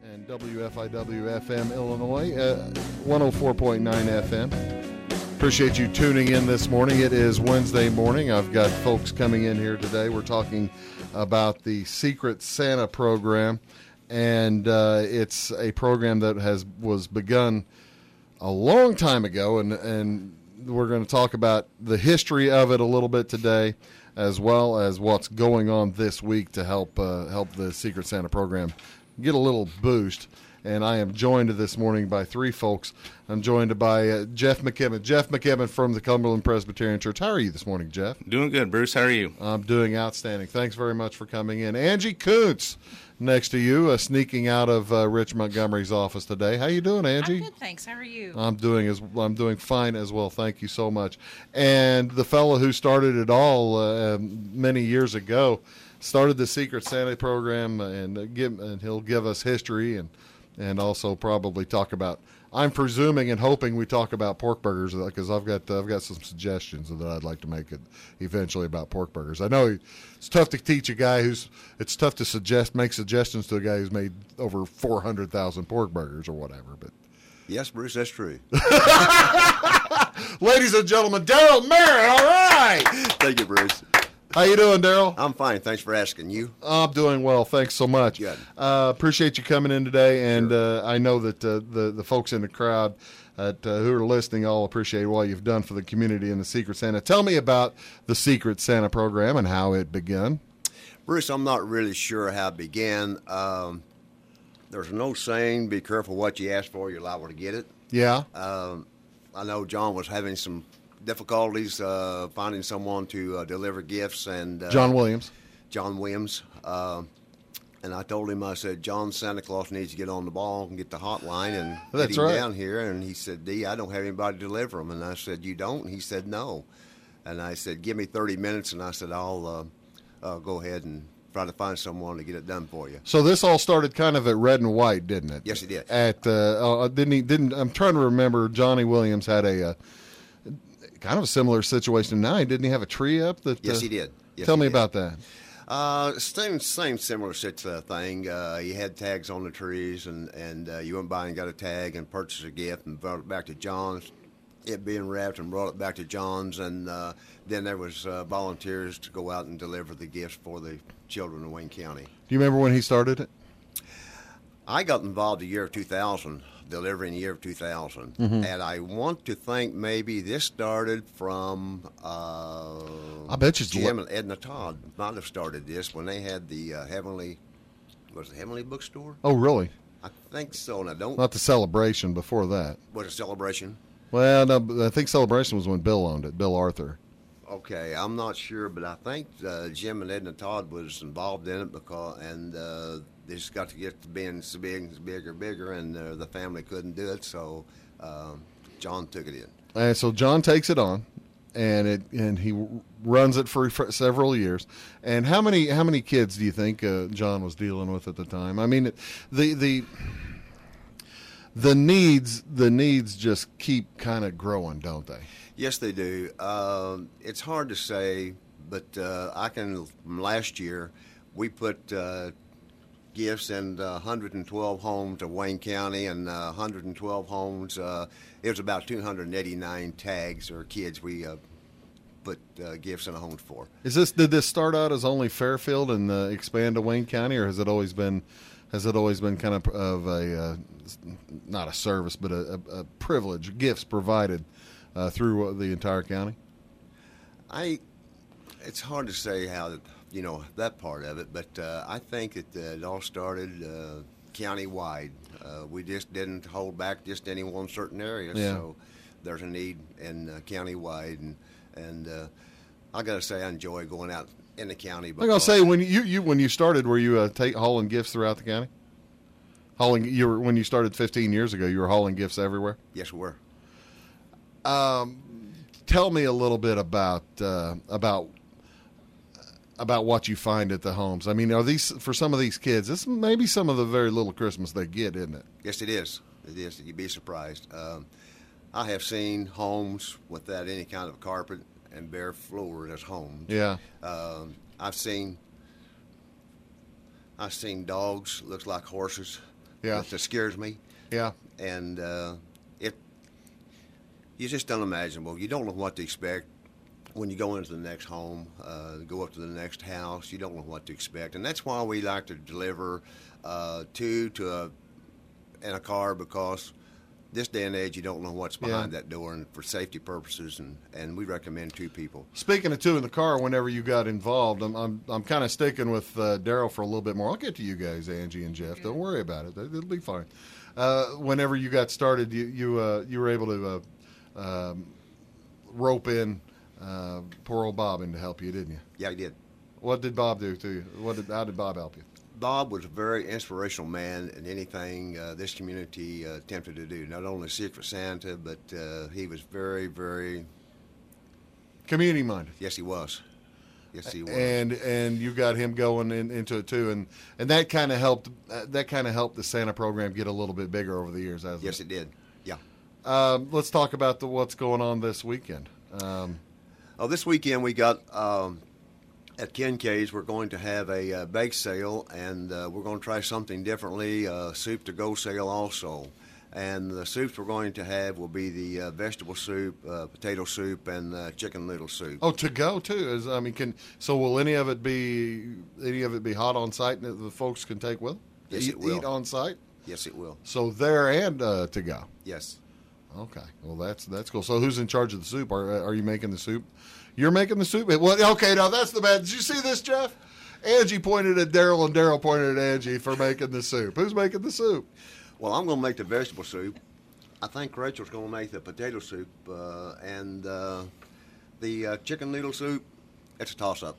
and WFIW FM Illinois, 104.9 FM. Appreciate you tuning in this morning. It is Wednesday morning. I've got folks coming in here today. We're talking about the Secret Santa program, and it's a program that was begun a long time ago, and we're going to talk about the history of it a little bit today, as well as what's going on this week to help the Secret Santa program get a little boost. And I am joined this morning by three folks. I'm joined by Jeff McKibben. Jeff McKibben from the Cumberland Presbyterian Church. How are you this morning, Jeff? Doing good, Bruce. How are you? I'm doing outstanding. Thanks very much for coming in. Angie Kuntz next to you, sneaking out of Rich Montgomery's office today. How you doing, Angie? I'm good, thanks. How are you? I'm doing fine as well. Thank you so much. And the fellow who started it all many years ago, started the Secret Santa program, and he'll give us history and also probably talk about. I'm presuming and hoping we talk about pork burgers, because I've got some suggestions that I'd like to make it eventually about pork burgers. I know it's tough to teach a guy it's tough to make suggestions to a guy who's made over 400,000 pork burgers or whatever. But yes, Bruce, that's true. Ladies and gentlemen, Daryl Merritt. All right. Thank you, Bruce. How you doing, Daryl? I'm fine. Thanks for asking. You? I'm doing well. Thanks so much. Good. Appreciate you coming in today, and Sure. I know that the folks in the crowd who are listening all appreciate what you've done for the community and the Secret Santa. Tell me about the Secret Santa program and how it began. Bruce, I'm not really sure how it began. There's no saying, be careful what you ask for, you're liable to get it. Yeah. I know John was having some difficulties finding someone to deliver gifts, and John Williams. And I told him, I said, John, Santa Claus needs to get on the ball and get the hotline and That's get him right. down here. And he said, D, I don't have anybody to deliver them. And I said, you don't? And he said, no. And I said, give me 30 minutes. And I said, I'll go ahead and try to find someone to get it done for you. So this all started kind of at Red and White, didn't it? Yes, it did. I'm trying to remember. Johnny Williams had a kind of a similar situation now. Didn't he have a tree up? Yes, he did. Yes, tell me did. about that. Same similar thing. You had tags on the trees, and you went by and got a tag and purchased a gift and brought it back to John's. It being wrapped and brought it back to John's, and then there was volunteers to go out and deliver the gifts for the children in Wayne County. Do you remember when he started it? I got involved the year of 2000, delivering the year of 2000, Mm-hmm. and I want to think maybe this started from I bet you it's Jim and Edna Todd might have started this when they had the Heavenly Bookstore? Oh, really? I think so. Now, Not the Celebration before that. was it Celebration? Well, no, I think Celebration was when Bill owned it, Bill Arthur. Okay, I'm not sure, but I think Jim and Edna Todd was involved in it they just got to get to being so bigger, and the family couldn't do it, so John took it in. And so John takes it on, and he runs it for several years. And how many kids do you think John was dealing with at the time? I mean, the needs just keep kind of growing, don't they? Yes, they do. It's hard to say, but from last year, we put gifts in 112 homes of Wayne County, and 112 homes. It was about 289 tags or kids we put gifts in a home for. Did this start out as only Fairfield and expand to Wayne County, or has it always been kind of a not a service but a privilege, gifts provided through the entire county? It's hard to say how that part of it, but I think that it all started county-wide. We just didn't hold back just any one certain area, Yeah. So there's a need in county-wide, and I got to say I enjoy going out in the county. I'm gonna say when you started, were you hauling gifts throughout the county? When you started 15 years ago, you were hauling gifts everywhere. Yes, we were. Tell me a little bit about what you find at the homes. I mean, are these for some of these kids? This may be some of the very little Christmas they get, isn't it? Yes, it is. It is. You'd be surprised. I have seen homes without any kind of carpet and bare floor as homes. Yeah. I've seen dogs looks like horses Yeah. that scares me. Yeah. And it's just unimaginable. You don't know what to expect when you go into the next home, go up to the next house. You don't know what to expect, and that's why we like to deliver two in a car, because this day and age you don't know what's behind that door, and for safety purposes, and we recommend 2 people. Speaking of 2 in the car, whenever you got involved, I'm kind of sticking with Daryl for a little bit more. I'll get to you guys, Angie and Jeff. Don't worry about it; it'll be fine. Whenever you got started, you were able to rope in poor old Bob in to help you, didn't you? Yeah, he did. What did Bob do to you? How did Bob help you? Bob was a very inspirational man in anything this community attempted to do. Not only Secret Santa, but he was very, very community minded. Yes, he was. Yes, he was. And you got him going into it too, and that kind of helped. That kind of helped the Santa program get a little bit bigger over the years. Hasn't Yes, it? it did. Yeah. Let's talk about what's going on this weekend. This weekend we got at Kincaid's. We're going to have a bake sale, and we're going to try something differently. Soup to go sale also, and the soups we're going to have will be the vegetable soup, potato soup, and chicken noodle soup. Oh, to go too. So will any of it be hot on site that the folks can take with them? Yes, it will. Eat on site. Yes, it will. So there and to go. Yes. Okay, well that's cool. So who's in charge of the soup? Are you making the soup? You're making the soup? Well, okay, now that's the bad. Did you see this, Jeff? Angie pointed at Daryl, and Daryl pointed at Angie for making the soup. Who's making the soup? Well, I'm going to make the vegetable soup. I think Rachel's going to make the potato soup, and the chicken noodle soup. It's a toss-up.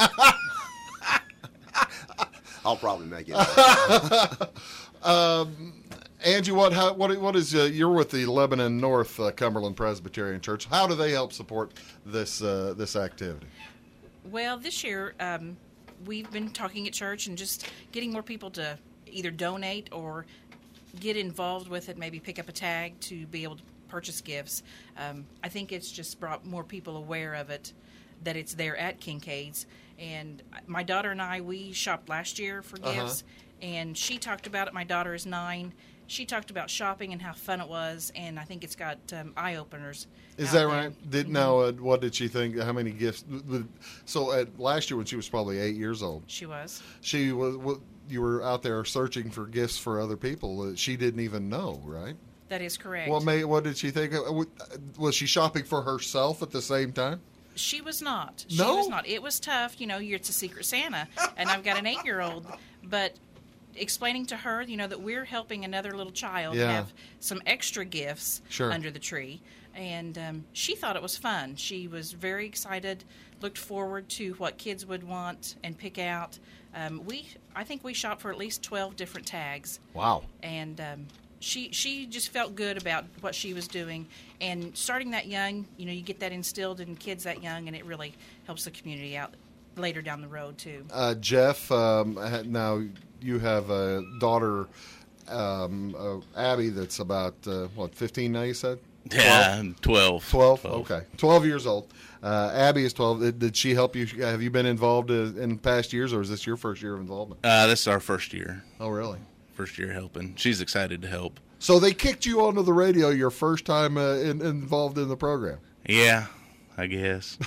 I'll probably make it. Angie, what is you're with the Lebanon North Cumberland Presbyterian Church? How do they help support this activity? Well, this year we've been talking at church and just getting more people to either donate or get involved with it, maybe pick up a tag to be able to purchase gifts. I think it's just brought more people aware of it, that it's there at Kincaid's. And my daughter and I, we shopped last year for gifts, and she talked about it. My daughter is 9. She talked about shopping and how fun it was, and I think it's got eye-openers. Is that right? What did she think? How many gifts? So last year when she was probably 8 years old. She was. She was. You were out there searching for gifts for other people that she didn't even know, right? That is correct. What did she think? Was she shopping for herself at the same time? She was not. No? She was not. It was tough. It's a Secret Santa, and I've got an 8-year-old, but explaining to her, that we're helping another little child have some extra gifts under the tree. And she thought it was fun. She was very excited, looked forward to what kids would want and pick out. I think we shopped for at least 12 different tags. Wow. And she just felt good about what she was doing. And starting that young, you get that instilled in kids that young, and it really helps the community out later down the road, too. Jeff, now you have a daughter, Abby, that's about, 15 now, you said? 12? Yeah, 12. 12? Okay. 12 years old. Abby is 12. Did she help you? Have you been involved in past years, or is this your first year of involvement? This is our first year. Oh, really? First year helping. She's excited to help. So they kicked you onto the radio your first time involved in the program? Yeah, I guess.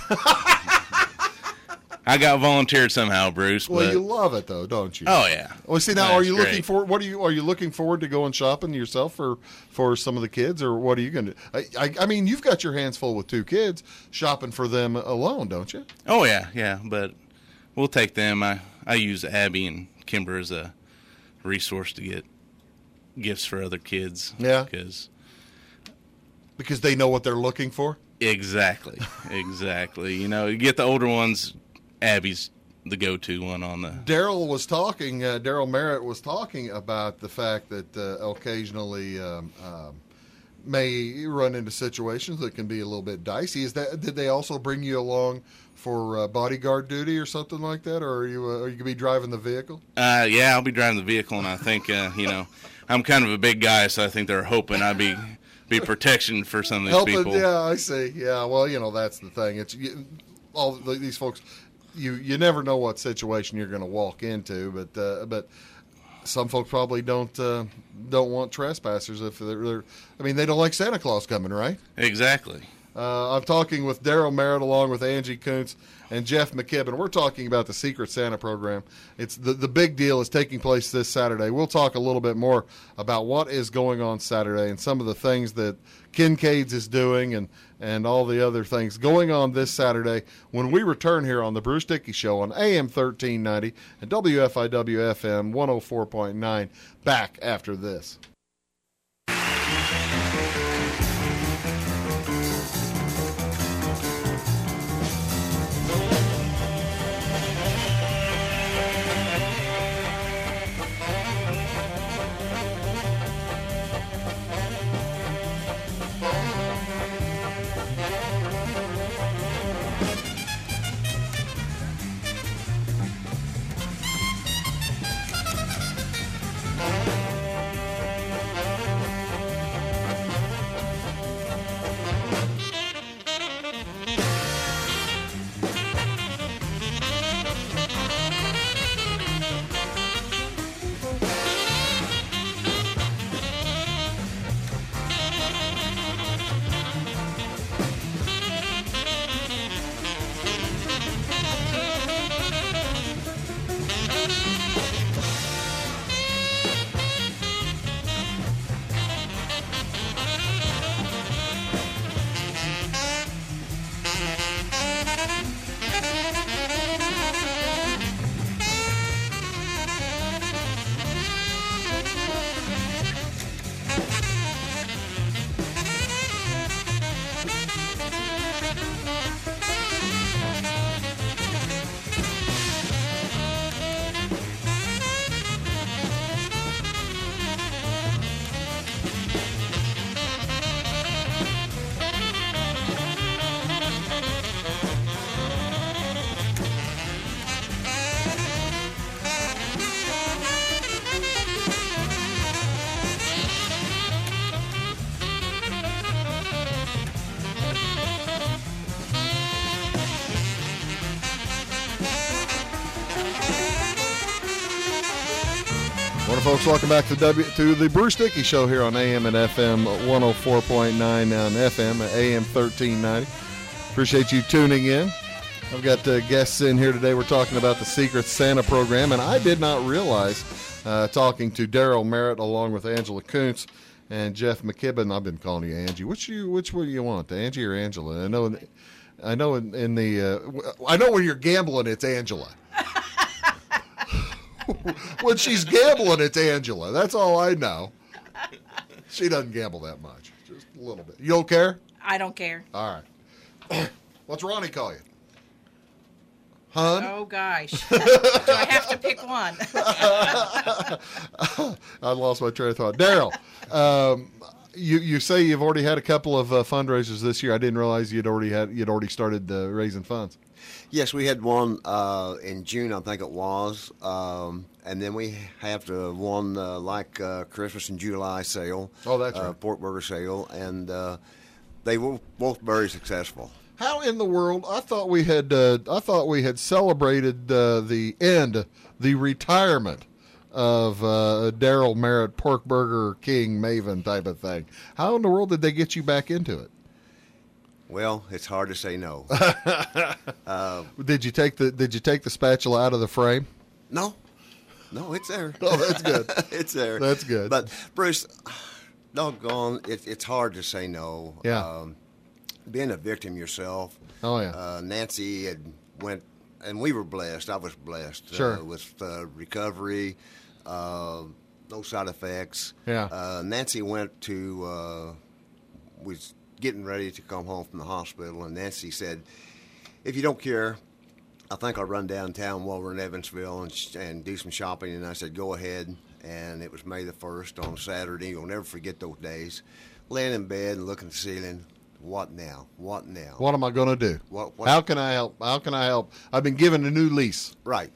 I got volunteered somehow, Bruce. Well, you love it though, don't you? Oh yeah. Well, see now, are you looking forward? Are you looking forward to going shopping yourself for some of the kids, or what are you going to? I mean, you've got your hands full with 2 kids, shopping for them alone, don't you? Oh yeah. But we'll take them. I use Abby and Kimber as a resource to get gifts for other kids. Yeah. Because they know what they're looking for. Exactly. You get the older ones. Abby's the go-to one on the. Daryl Merritt was talking about the fact that occasionally may run into situations that can be a little bit dicey. Did they also bring you along for bodyguard duty or something like that, or are you going to be driving the vehicle? Yeah, I'll be driving the vehicle, and I think I'm kind of a big guy, so I think they're hoping I'd be protection for some of these people. Yeah, I see. Yeah, well, that's the thing. It's all these folks. You never know what situation you're going to walk into, but some folks probably don't want trespassers if they're. I mean, they don't like Santa Claus coming, right? Exactly. I'm talking with Daryl Merritt along with Angie Kuntz and Jeff McKibben. We're talking about the Secret Santa program. It's the big deal is taking place this Saturday. We'll talk a little bit more about what is going on Saturday and some of the things that Kincaid's is doing and all the other things going on this Saturday when we return here on the Bruce Dickey Show on AM 1390 and WFIW FM 104.9 back after this. Morning, folks. Welcome back to the Bruce Dickey Show here on AM and FM 104.9 on FM at AM 1390. Appreciate you tuning in. I've got guests in here today. We're talking about the Secret Santa program, and I did not realize, talking to Daryl Merritt along with Angela Kuntz and Jeff McKibben. I've been calling you Angie. Which one do you want, Angie or Angela? I know when you're gambling, it's Angela. When she's gambling, it's Angela. That's all I know. She doesn't gamble that much. Just a little bit. You don't care? I don't care. All right. What's Ronnie call you? Hun? Oh, gosh. Do I have to pick one? I lost my train of thought. Daryl, you say you've already had a couple of fundraisers this year. I didn't realize you'd already started raising funds. Yes, we had one in June, I think it was, and then we have the one Christmas and July sale. Oh, that's right. Pork burger sale, and they were both very successful. How in the world? I thought we had celebrated the retirement of Daryl Merritt, Pork Burger King Maven type of thing. How in the world did they get you back into it? Well, it's hard to say no. Did you take the spatula out of the frame? No, it's there. Oh, that's good. It's there. That's good. But Bruce, doggone, it's hard to say no. Yeah. Being a victim yourself. Oh yeah. Nancy had went, and we were blessed. I was blessed. Sure. With recovery, no side effects. Yeah. Nancy went to was getting ready to come home from the hospital, and Nancy said, "If you don't care, I think I'll run downtown while we're in Evansville and do some shopping." And I said, "Go ahead." And it was May the 1st on Saturday. You'll never forget those days. Laying in bed and looking at the ceiling. What now? What now? What am I going to do? What? How can I help? How can I help? I've been given a new lease. Right.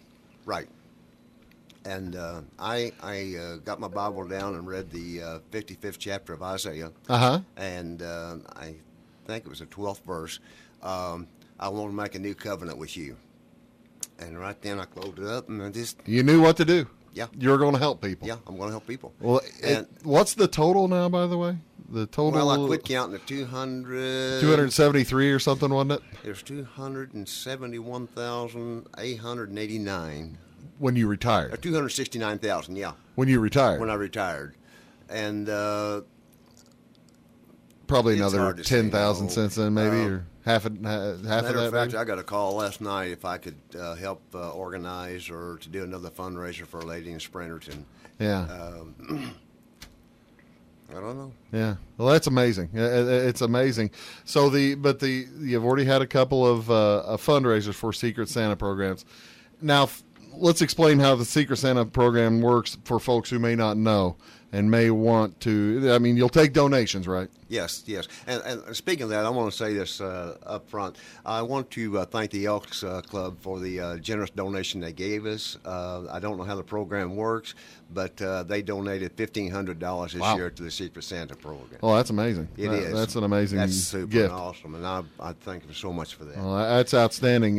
And I got my Bible down and read the 55th chapter of Isaiah. Uh-huh. And I think it was the 12th verse. I want to make a new covenant with you. And right then I closed it up and I just... You knew what to do. Yeah. You're going to help people. Yeah, I'm going to help people. Well, And- what's the total now, by the way? The total. Well, I quit counting at 200. 273 or something, wasn't it? There's 271,889. When you retired. 269,000, yeah, When you retired. when I retired. And Probably it's another hard to say 10,000 no. since then, maybe, or half of matter that. of fact, maybe? I got a call last night if I could help organize or to do another fundraiser for a lady in Springerton. Yeah. I don't know. Yeah, well, that's amazing. It's amazing. So you've already had a couple of fundraisers for Secret Santa programs. Now, let's explain how the Secret Santa program works for folks who may not know and may want to. I mean, you'll take donations, right? Yes. And speaking of that, I want to say this up front. I want to thank the Elks Club for the generous donation they gave us. I don't know how the program works, but they donated $1,500 this Wow. year to the Secret Santa program. Oh, that's amazing. It is. That's an amazing That's super gift. and awesome, and I thank them so much for that. Well, that's outstanding.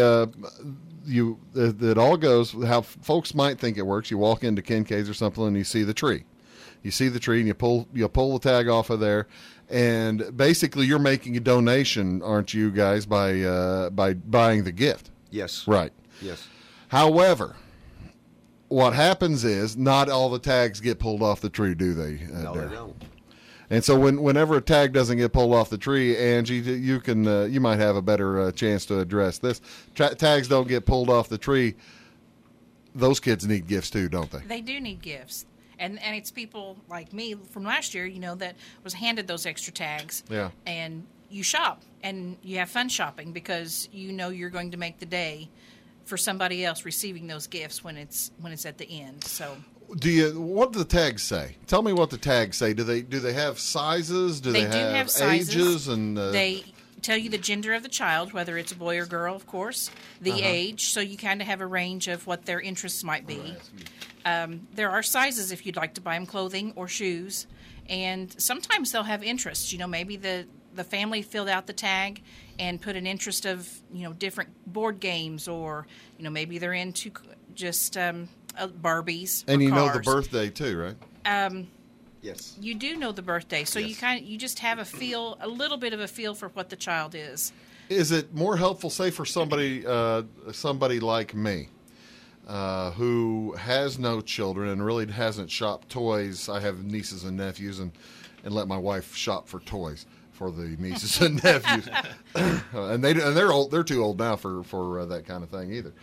It all goes how folks might think it works. You walk into Kincaid's or something and you see the tree. You see the tree and you pull the tag off of there, and basically you're making a donation, aren't you guys, by buying the gift? Yes. Right. Yes. However, what happens is not all the tags get pulled off the tree, do they? No, Darryl? they don't. And so whenever a tag doesn't get pulled off the tree, Angie, you might have a better chance to address this. Tags don't get pulled off the tree. Those kids need gifts too, don't they? They do need gifts. And it's people like me from last year, that was handed those extra tags. Yeah. And you shop and you have fun shopping because you're going to make the day for somebody else receiving those gifts when it's at the end. So What do the tags say? Tell me what the tags say. Do they have sizes? Do they do have sizes. ages? And they tell you the gender of the child, whether it's a boy or girl, of course, the Uh-huh. age, so you kind of have a range of what their interests might be. There are sizes if you'd like to buy them clothing or shoes, and sometimes they'll have interests. Maybe the family filled out the tag and put an interest of different board games, or maybe they're into just Barbies and or you know cars. the birthday too, right? Yes. You do know the birthday, so Yes. you just have a little bit of a feel for what the child is. Is it more helpful, say, for somebody like me, who has no children and really hasn't shopped toys? I have nieces and nephews, and let my wife shop for toys for the nieces and nephews, and they're old. They're too old now for that kind of thing either.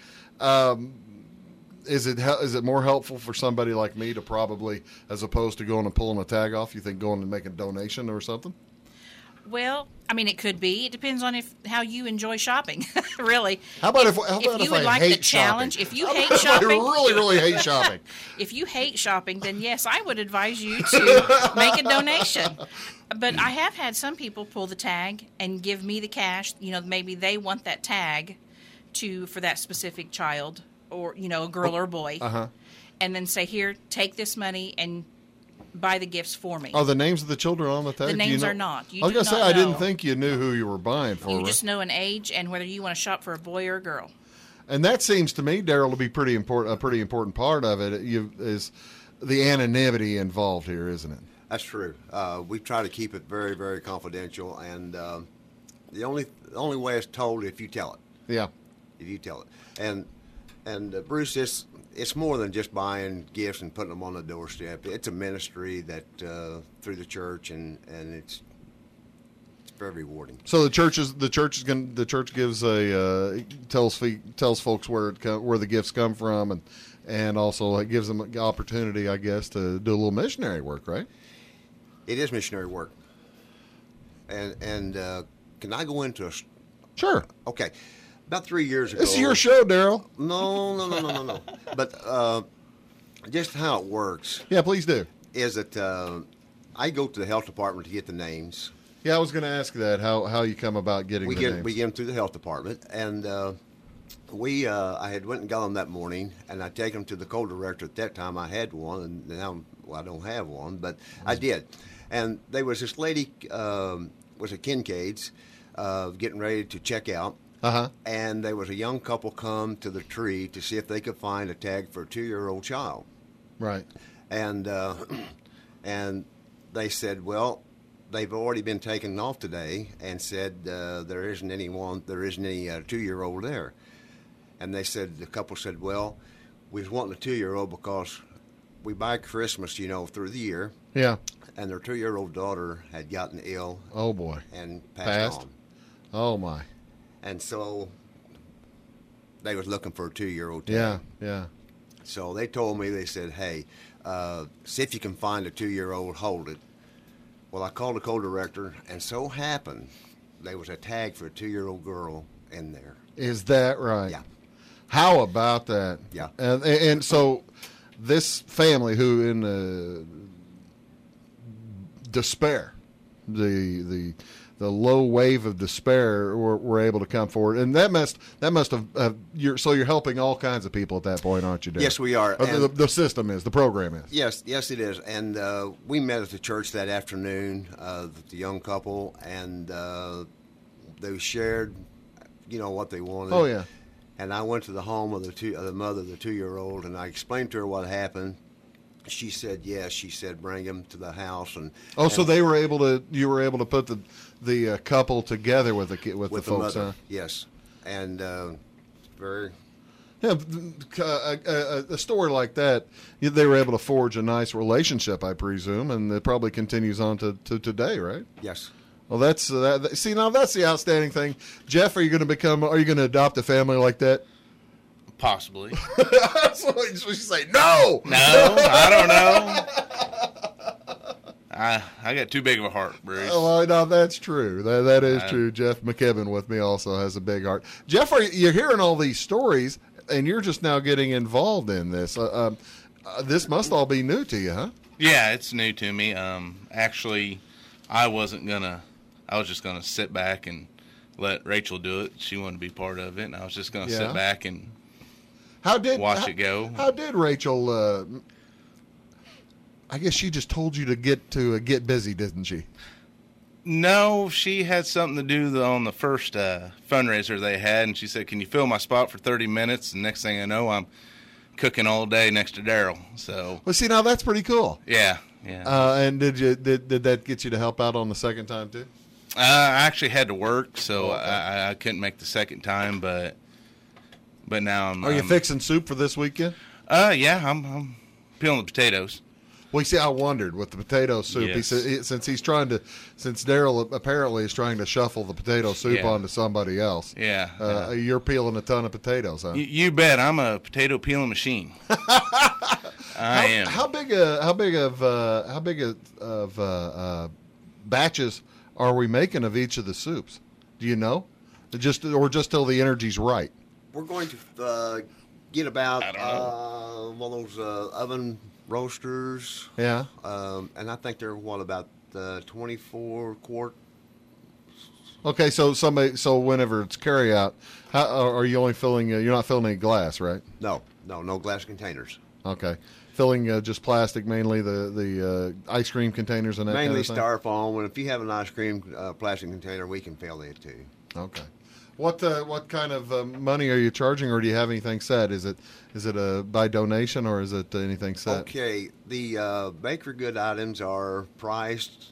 Is it more helpful for somebody like me to probably, as opposed to going and pulling a tag off, you think going and making a donation or something? Well, I mean, it could be. It depends on how you enjoy shopping, really. How about if you would I like hate the challenge? shopping? If you How hate about if shopping, I really, really hate shopping. if you hate shopping, then yes, I would advise you to make a donation. But I have had some people pull the tag and give me the cash. Maybe they want that tag for that specific child, or a girl or a boy, and then say, "Here, take this money and buy the gifts for me." Are the names of the children on the tag? The Do you names know? are not. You I was do going to say, not I didn't know. think you knew who you were buying for. You right? just know an age and whether you want to shop for a boy or a girl. And that seems to me, Darryl, to be pretty important. A pretty important part of it is the anonymity involved here, isn't it? That's true. We try to keep it very, very confidential, and the only way it's told if you tell it. Yeah. If you tell it, and Bruce, it's more than just buying gifts and putting them on the doorstep. It's a ministry that through the church, and it's very rewarding. So the church gives tells folks where the gifts come from, and also it gives them an opportunity, I guess, to do a little missionary work, right? It is missionary work. And can I go into a? Sure. Okay, about 3 years ago. This is your show, Darryl. No. But just how it works Yeah, please do. is that I go to the health department to get the names. Yeah, I was going to ask that how you come about getting We the get names. them through the health department, and I had went and got them that morning, and I take them to the co-director. At that time, I had one, and now I don't have one, but I did. And there was this lady, was at Kincaid's, getting ready to check out, and there was a young couple come to the tree to see if they could find a tag for a 2-year-old child. Right. And and they said, well, they've already been taken off today, and said there isn't any 2-year-old there. And they said, the couple said, well, we was wanting a 2-year-old because we buy Christmas, through the year. Yeah. And their 2-year-old daughter had gotten ill. Oh boy. And passed on. Oh my. And so they was looking for a 2-year-old tag. Yeah. Yeah. So they told me, they said, hey, see if you can find a 2-year-old, hold it. Well, I called the co-director, and so happened there was a tag for a 2-year-old girl in there. Is that right? Yeah. How about that? Yeah. And so this family who in despair, the low wave of despair were able to come forward, and that must have you're helping all kinds of people at that point, aren't you, Derek? Yes, we are. The system is, the program is. Yes, it is. And we met at the church that afternoon, the young couple, and they shared, what they wanted. Oh yeah. And I went to the home of the mother of the 2-year-old, and I explained to her what happened. She said yes. She said bring him to the house, and so you were able to put the couple together with the folks, mother. huh? Yes, and very. Yeah, a story like that, they were able to forge a nice relationship, I presume, and it probably continues on to today, right? Yes. Well, that's see, now that's the outstanding thing. Jeff, are you going to adopt a family like that? Possibly. So you say no. No, I don't know. I got too big of a heart, Bruce. Well, no, that's true. That is true. Jeff McKibben with me also has a big heart. Jeff, you're hearing all these stories, and you're just now getting involved in this. This must all be new to you, huh? Yeah, it's new to me. Actually, I was just gonna sit back and let Rachel do it. She wanted to be part of it, and I was just gonna sit back and watch it go. How did Rachel? I guess she just told you to get busy, didn't she? No, she had something to do on the first fundraiser they had, and she said, "Can you fill my spot for 30 minutes?" And next thing I know, I'm cooking all day next to Daryl. So, well, see, now that's pretty cool. Yeah. And did that get you to help out on the second time too? I actually had to work, so I couldn't make the second time, but now I'm. Are you fixing soup for this weekend? Yeah, I'm peeling the potatoes. Well, you see, I wondered with the potato soup. Yes. He said since Daryl apparently is trying to shuffle the potato soup onto somebody else. Yeah. You're peeling a ton of potatoes, huh? You bet. I'm a potato peeling machine. I am. How big of batches are we making of each of the soups? Do you know? Just till the energy's right. We're going to get about I don't know. one of those oven roasters. Yeah. And I think they're about 24 quart. Okay, so whenever it's carry out, how are you only filling? You're not filling any glass, right? No glass containers. Okay, filling just plastic, mainly the ice cream containers and that Mainly kind of thing? styrofoam, and if you have an ice cream plastic container, we can fill it too. Okay. What kind of money are you charging, or do you have anything set? Is it by donation, or is it anything set? Okay, the bakery good items are priced.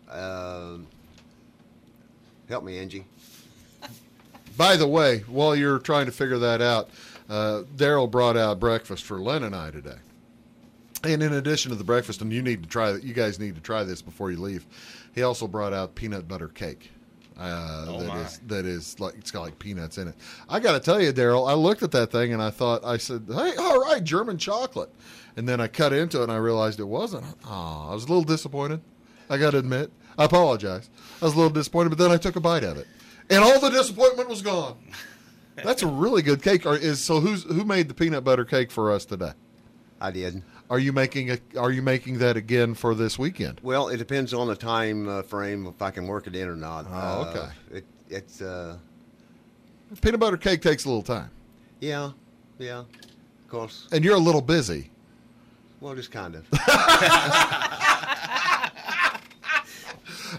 Help me, Angie. By the way, while you're trying to figure that out, Daryl brought out breakfast for Len and I today. And in addition to the breakfast, and you guys need to try this before you leave, he also brought out peanut butter cake. That is like, it's got like peanuts in it. I got to tell you, Daryl, I looked at that thing and I said, hey, all right, German chocolate. And then I cut into it and I realized it wasn't. Oh, I was a little disappointed. I got to admit. I apologize. I was a little disappointed, but then I took a bite of it. And all the disappointment was gone. That's a really good cake. Who made the peanut butter cake for us today? I did. Are you making that again for this weekend? Well, it depends on the time frame if I can work it in or not. Oh, okay. It's peanut butter cake takes a little time. Yeah, of course. And you're a little busy. Well, just kind of.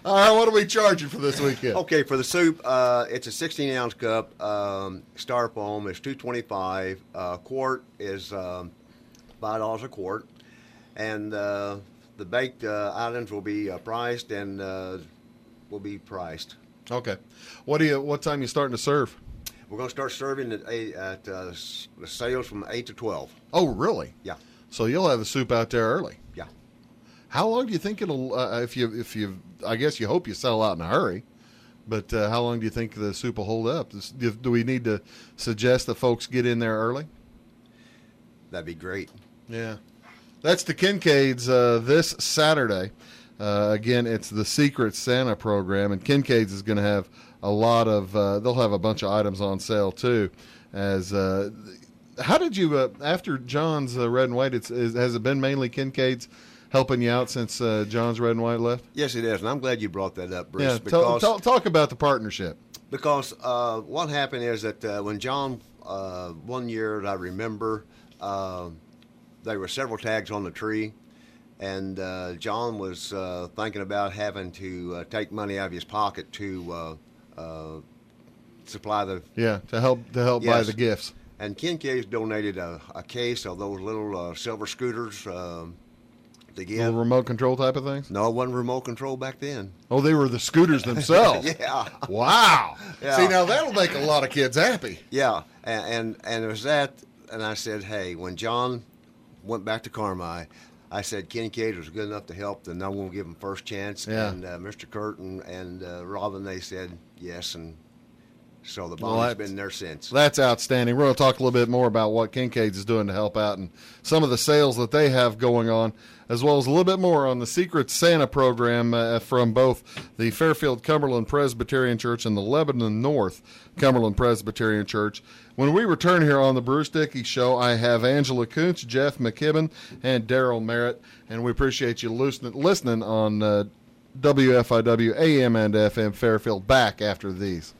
All right, what are we charging for this weekend? Okay, for the soup, it's a 16-ounce cup. Styrofoam is $2.25. Quart is $5 a quart. And the baked items will be priced and will be priced. Okay. What time you starting to serve? We're going to start serving at the sales from 8 to 12. Oh, really? Yeah. So you'll have the soup out there early. Yeah. How long do you think it'll? If you, I guess you hope you sell out in a hurry. But how long do you think the soup will hold up? Do we need to suggest that folks get in there early? That'd be great. Yeah. That's the Kincaid's this Saturday. Again, it's the Secret Santa program, and Kincaid's is going to have a lot of. They'll have a bunch of items on sale too. As how did you after John's Red and White? Has it been mainly Kincaid's helping you out since John's Red and White left? Yes, it is, and I'm glad you brought that up, Bruce. Yeah, because, talk about the partnership. Because what happened is that when John, one year I remember, there were several tags on the tree, and John was thinking about having to take money out of his pocket to supply the to help yes. buy the gifts. And Kincaid's donated a case of those little silver scooters to give. Little remote control type of things? No, it wasn't remote control back then. Oh, they were the scooters themselves. Yeah. Wow. Yeah. See, now that'll make a lot of kids happy. Yeah, and it was that, and I said, hey, when John went back to Carmi, I said Kincaid was good enough to help, then I'm going to give him first chance. Yeah. And Mr. Curtin and Robin, they said yes, and so the bond's been there since. That's outstanding. We're going to talk a little bit more about what Kincaid's is doing to help out and some of the sales that they have going on, as well as a little bit more on the Secret Santa program from both the Fairfield Cumberland Presbyterian Church and the Lebanon North Cumberland Presbyterian Church. When we return here on the Bruce Dickey Show, I have Angela Kuntz, Jeff McKibben, and Daryl Merritt, and we appreciate you listening on WFIW AM and FM Fairfield. Back after these.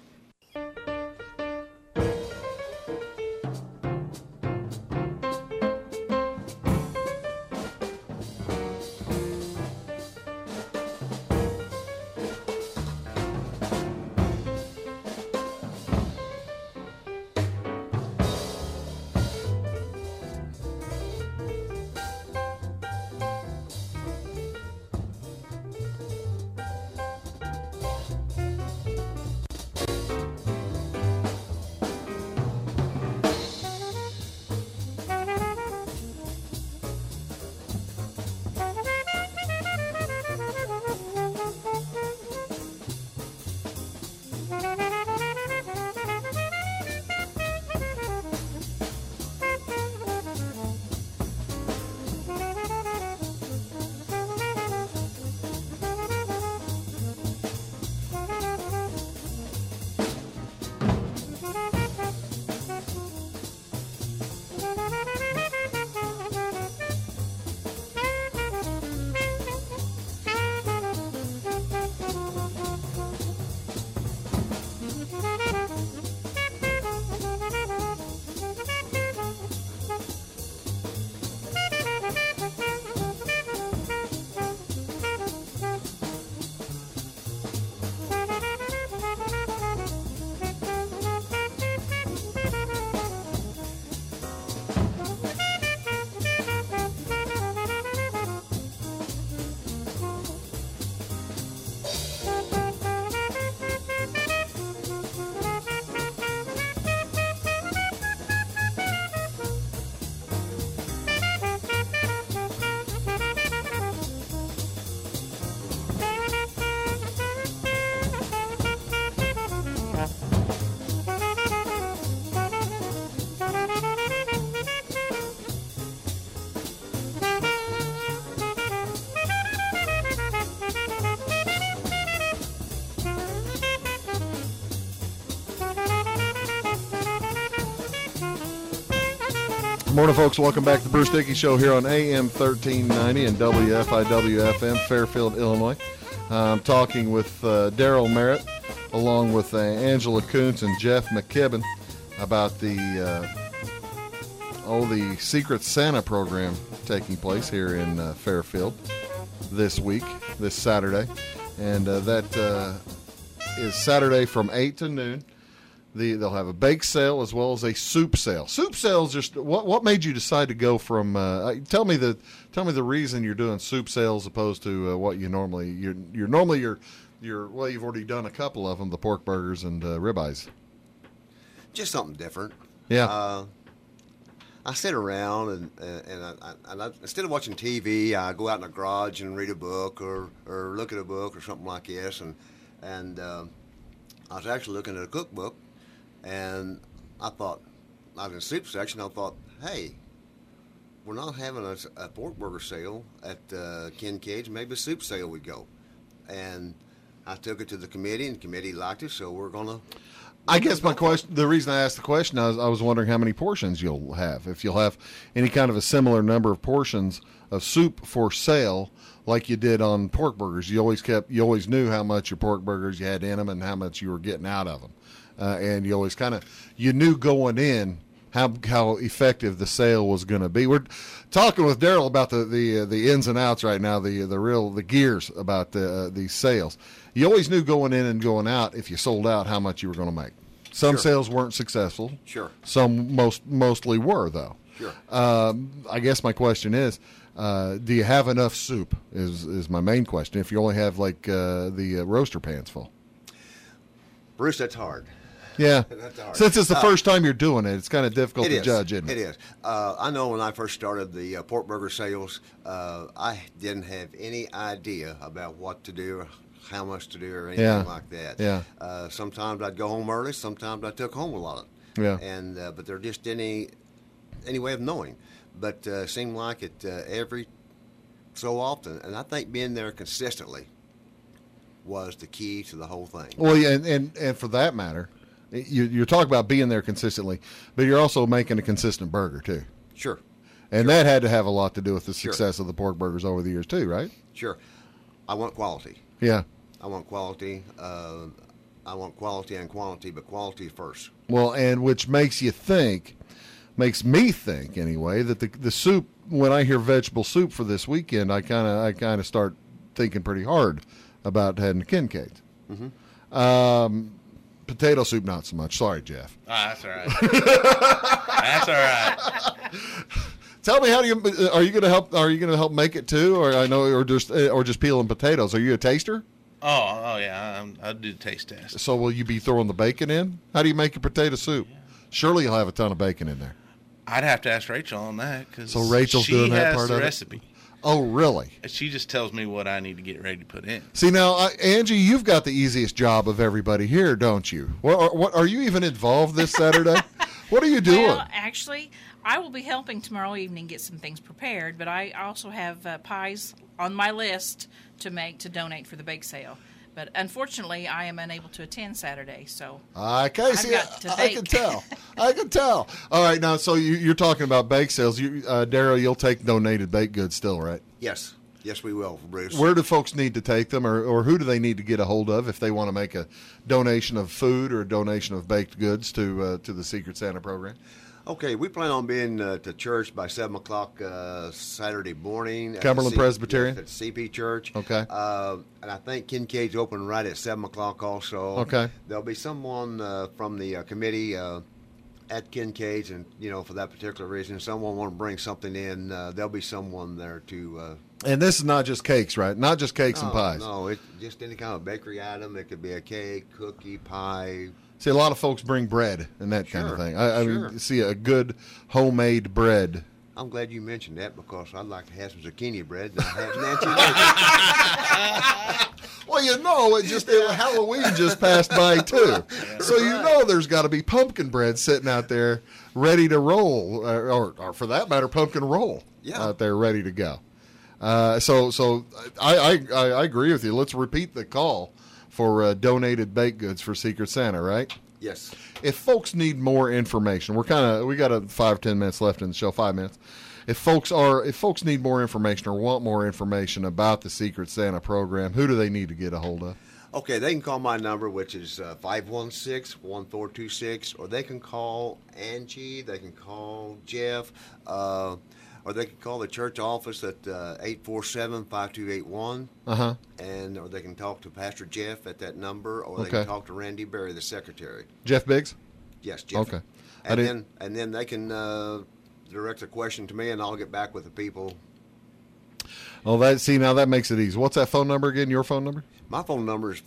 Morning, folks. Welcome back to the Bruce Dickey Show here on AM 1390 and WFIW FM, Fairfield, Illinois. I'm talking with Daryl Merritt, along with Angela Kuntz and Jeff McKibben, about the Secret Santa program taking place here in Fairfield this week, this Saturday. and that is Saturday from 8 to noon. They'll have a bake sale as well as a soup sale. Soup sales, just what made you decide to go from? Tell me the reason you're doing soup sales opposed to what you normally you're well, you've already done a couple of them, the pork burgers and ribeyes. Just something different. Yeah. I sit around and I, instead of watching TV, I go out in the garage and read a book or look at a book or something like this. And I was actually looking at a cookbook. And I thought, I was in the soup section, I thought, hey, we're not having a pork burger sale at Kincaid's, maybe a soup sale would go. And I took it to the committee, and the committee liked it, so we're going to... I guess my question, the reason I asked the question, I was wondering how many portions you'll have. If you'll have any kind of a similar number of portions of soup for sale like you did on pork burgers. You always knew how much your pork burgers you had in them and how much you were getting out of them. And you always you knew going in how effective the sale was going to be. We're talking with Daryl about the ins and outs right now, the gears about these sales. You always knew going in and going out if you sold out how much you were going to make. Some sales weren't successful. Sure. Some mostly were though. Sure. I guess my question is, do you have enough soup? Is my main question. If you only have like the roaster pans full. Bruce, that's hard. Yeah. That's hard. Since it's the first time you're doing it, it's kind of difficult to judge, isn't it? It is. I know when I first started the pork burger sales, I didn't have any idea about what to do, or how much to do, or anything like that. Yeah. Sometimes I'd go home early. Sometimes I took home a lot. Yeah. And but there just any way of knowing. But it seemed like it every so often, and I think being there consistently was the key to the whole thing. Well, yeah, and for that matter, you're talking about being there consistently, but you're also making a consistent burger too. Sure. And that had to have a lot to do with the success of the pork burgers over the years too, right? Sure. I want quality. Yeah. I want quality. I want quality and quantity, but quality first. Well, and which makes me think anyway, that the soup. When I hear vegetable soup for this weekend, I kind of start thinking pretty hard about heading to Kincaid's. Mm-hmm. Potato soup, not so much. Sorry, Jeff. That's all right. That's all right. Tell me, are you going to help? Are you going to help make it too, or just peeling potatoes? Are you a taster? Oh yeah, I do the taste test. So will you be throwing the bacon in? How do you make your potato soup? Yeah. Surely you'll have a ton of bacon in there. I'd have to ask Rachel on that because so Rachel's doing that part of it. She has the recipe. Oh, really? She just tells me what I need to get ready to put in. See, now, Angie, you've got the easiest job of everybody here, don't you? What are you even involved this Saturday? What are you doing? Well, actually, I will be helping tomorrow evening get some things prepared, but I also have pies on my list to donate for the bake sale. But unfortunately, I am unable to attend Saturday, so I can tell. I can tell. All right, now, so you're talking about bake sales. Daryl, you'll take donated baked goods still, right? Yes. Yes, we will, Bruce. Where do folks need to take them, or who do they need to get a hold of if they want to make a donation of food or a donation of baked goods to the Secret Santa program? Okay, we plan on being to church by 7 o'clock Saturday morning. Cumberland Presbyterian? At CP Church. Okay. And I think Kincaid's open right at 7 o'clock also. Okay. There'll be someone from the committee at Kincaid's, and, for that particular reason, if someone want to bring something in, there'll be someone there to... and this is not just cakes, right? Not just cakes and pies. No, it's just any kind of bakery item. It could be a cake, cookie, pie... See, a lot of folks bring bread and that kind of thing. I mean, see a good homemade bread. I'm glad you mentioned that because I'd like to have some zucchini bread. And Nancy Halloween just passed by too, so there's got to be pumpkin bread sitting out there ready to roll, or for that matter, pumpkin roll out there ready to go. So I agree with you. Let's repeat the call for donated baked goods for Secret Santa, right? Yes. If folks need more information, we got 5-10 minutes left in the show, 5 minutes. If folks need more information or want more information about the Secret Santa program, who do they need to get a hold of? Okay, they can call my number, which is 516-1426, or they can call Angie, they can call Jeff. or they can call the church office at 847-5281. Uh-huh. Or they can talk to Pastor Jeff at that number, or they can talk to Randy Berry, the secretary. Jeff Biggs? Yes, Jeff. Okay. And then they can direct a question to me, and I'll get back with the people. Oh, now that makes it easy. What's that phone number again? Your phone number? My phone number is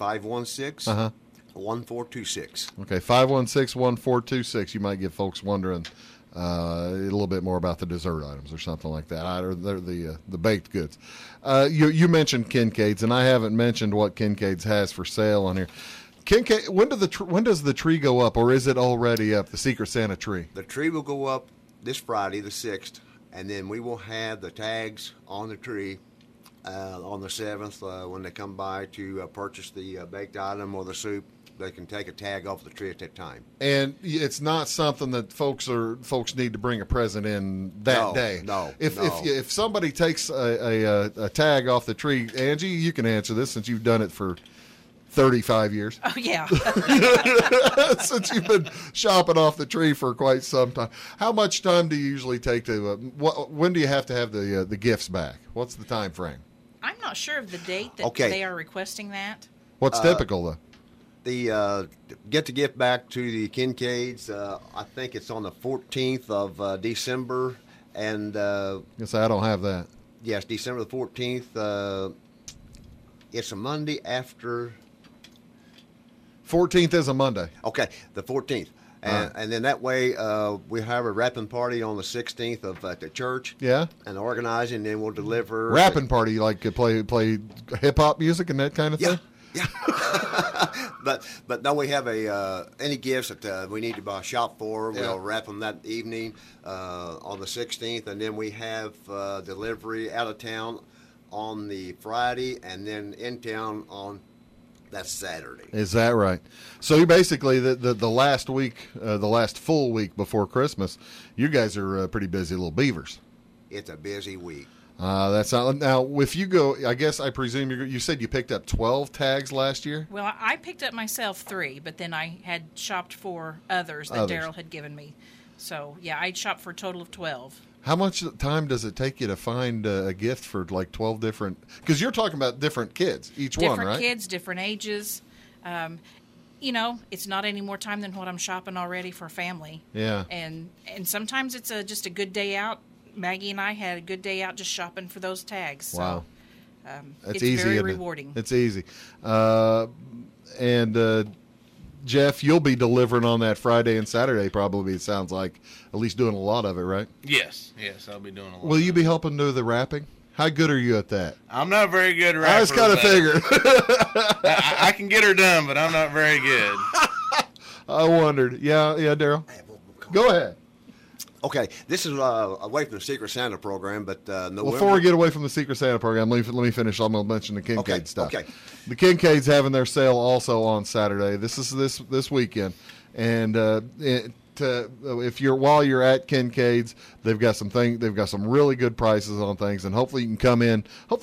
516-1426. Okay, 516-1426. You might get folks wondering a little bit more about the dessert items or something like that, or the baked goods. You mentioned Kincaid's, and I haven't mentioned what Kincaid's has for sale on here. Kincaid, when does the tree go up, or is it already up? The Secret Santa tree. The tree will go up this Friday, the 6th, and then we will have the tags on the tree on the 7th when they come by to purchase the baked item or the soup. They can take a tag off the tree at that time. And it's not something that folks need to bring a present in that day. No. If somebody takes a tag off the tree, Angie, you can answer this since you've done it for 35 years. Oh, yeah. Since you've been shopping off the tree for quite some time. How much time do you usually take to, when do you have to have the gifts back? What's the time frame? I'm not sure of the date that they are requesting that. What's typical, though? Get the gift back to the Kincaids. I think it's on the 14th of December. And yes, I don't have that. Yes, December the 14th. It's a Monday after... 14th is a Monday. Okay, the 14th. And then that way we have a wrapping party on the 16th at the church. Yeah. And organizing, then we'll deliver. Wrapping party, like play hip-hop music and that kind of thing? Yeah. But no, we have any gifts that we need to shop for. We'll wrap them that evening on the 16th. And then we have delivery out of town on the Friday, and then in town on that's Saturday. Is that right? So you basically the last week, the last full week before Christmas, you guys are pretty busy little beavers. It's a busy week. That's not, now if you go, I presume you said you picked up 12 tags last year. Well, I picked up myself 3, but then I had shopped for others that Daryl had given me. So yeah, I shopped for a total of 12. How much time does it take you to find a gift for like 12 different? Because you're talking about different kids, each one, right? Different kids, different ages. It's not any more time than what I'm shopping already for family. Yeah. And sometimes it's just a good day out. Maggie and I had a good day out just shopping for those tags. Wow. So, it's easy, very isn't rewarding. It's easy. Jeff, you'll be delivering on that Friday and Saturday probably, it sounds like. At least doing a lot of it, right? Yes, I'll be doing a lot. Will you be helping do the wrapping? How good are you at that? I'm not very good at wrapping. I just kind of figured. I can get her done, but I'm not very good. I wondered. Yeah, Daryl. Go ahead. Okay, this is away from the Secret Santa program, but November... Before we get away from the Secret Santa program, let me finish. I'm going to mention the Kincaid stuff. Okay. The Kincaid's having their sale also on Saturday. This is this weekend, and while you're at Kincaid's, they've got some really good prices on things, and hopefully you come in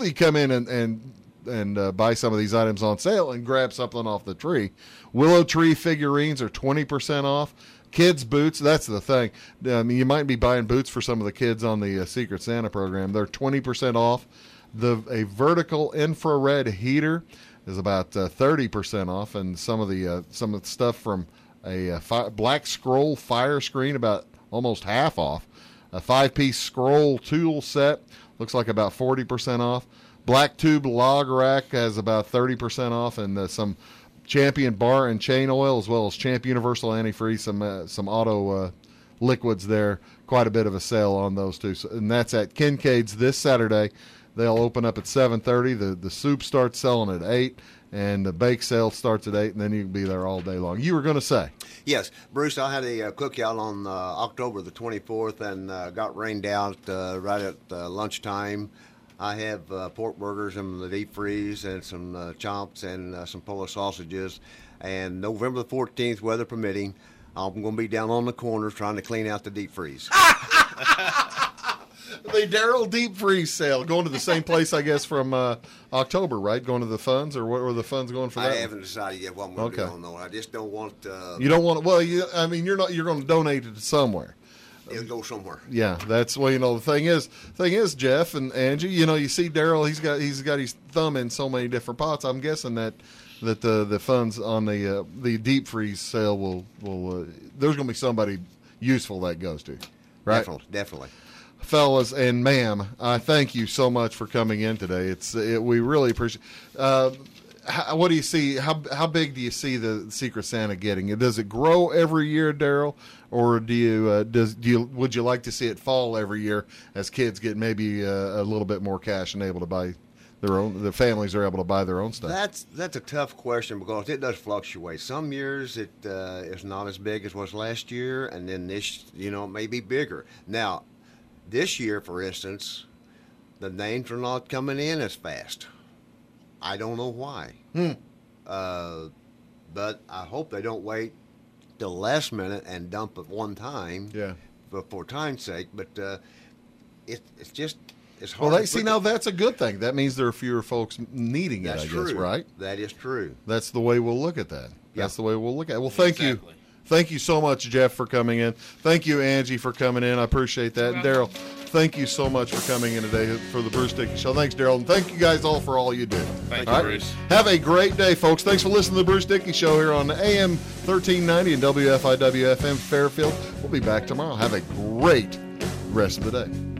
and buy some of these items on sale and grab something off the tree. Willow tree figurines are 20% off. Kids' boots, that's the thing. You might be buying boots for some of the kids on the Secret Santa program. They're 20% off. A vertical infrared heater is about 30% off, and some of the stuff from a Black Scroll fire screen about almost half off. A 5-piece scroll tool set looks like about 40% off. Black Tube log rack has about 30% off, and some Champion bar and chain oil, as well as Champ Universal Antifreeze, some auto liquids there. Quite a bit of a sale on those two, and that's at Kincaid's this Saturday. They'll open up at 7:30. The soup starts selling at 8, and the bake sale starts at 8, and then you can be there all day long. You were going to say? Yes, Bruce. I had a cookout on October the 24th, and got rained out right at lunchtime. I have pork burgers in the deep freeze and some chomps and some Polish sausages. And November the 14th, weather permitting, I'm going to be down on the corner trying to clean out the deep freeze. The Daryl deep freeze sale. Going to the same place, I guess, from October, right? Going to the funds, or what were the funds going for that? I haven't decided yet what I'm going to do on that. I just don't want... You don't want... Well, you're going to donate it somewhere. it'll go somewhere. Yeah, that's well. The thing is, Jeff and Angie. You see Daryl. He's got his thumb in so many different pots. I'm guessing that the funds on the deep freeze sale will there's going to be somebody useful that goes to, right? Definitely. Fellas and ma'am, I thank you so much for coming in today. We really appreciate. What do you see? How big do you see the Secret Santa getting? Does it grow every year, Daryl, or would you like to see it fall every year as kids get maybe a little bit more cash and able to buy their own? The families are able to buy their own stuff. That's a tough question because it does fluctuate. Some years it is not as big as was last year, and then this it may be bigger. Now, this year, for instance, the names are not coming in as fast. I don't know why. But I hope they don't wait till the last minute and dump it one time. Yeah. For time's sake. But it's just it's well, hard. Now that's a good thing. That means there are fewer folks needing it. That's I true. guess, right? That is true. That's the way we'll look at that. Yeah. That's the way we'll look at it. Well, thank you. Thank you so much, Jeff, for coming in. Thank you, Angie, for coming in. I appreciate that. And Daryl, thank you so much for coming in today for the Bruce Dickey Show. Thanks, Daryl. And thank you guys all for all you do. Thank you, Bruce. Have a great day, folks. Thanks for listening to the Bruce Dickey Show here on AM 1390 and WFIW FM Fairfield. We'll be back tomorrow. Have a great rest of the day.